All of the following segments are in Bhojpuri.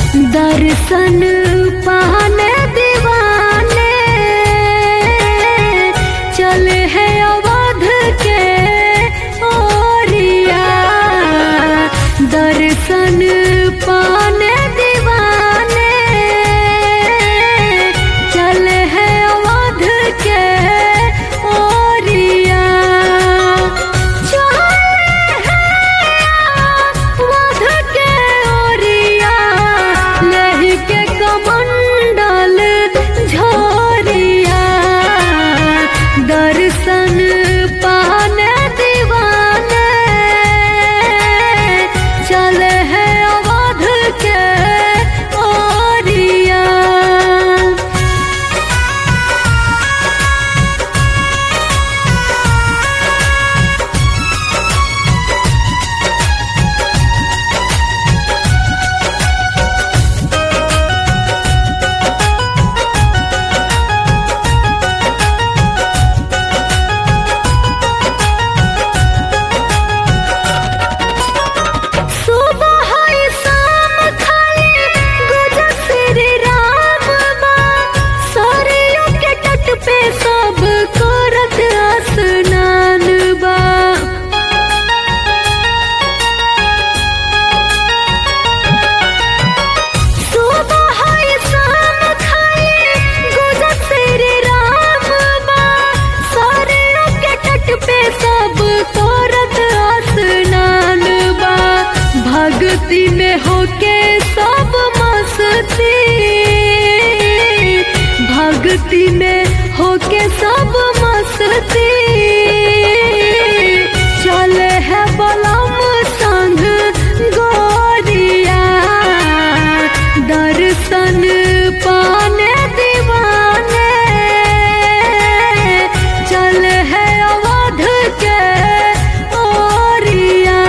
दर्शन पाने दीवाने चले हैं अवध के ओरिया। दर्शन पाने दीवाने चले हैं अवध के ओरिया। दर्शन पाने दीवाने चले हैं अवध के ओरिया। भक्ति में होके सब मस्ती, भक्ति में होके सब मस्ती चले है बलम संग गोरिया। दर्शन पाने दीवाने चले है अवध के ओरिया।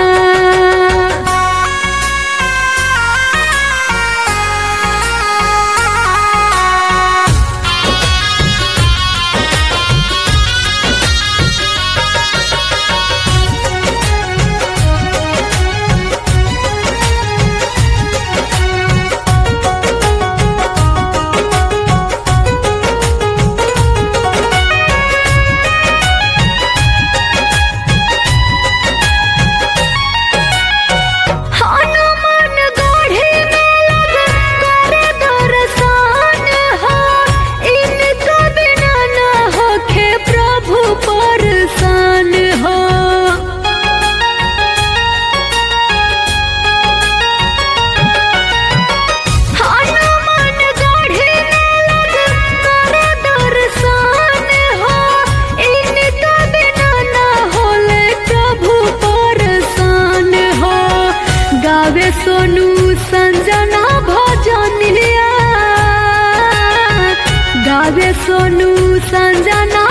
गावे सोनू संजना भजनिया, गावे सोनू संजना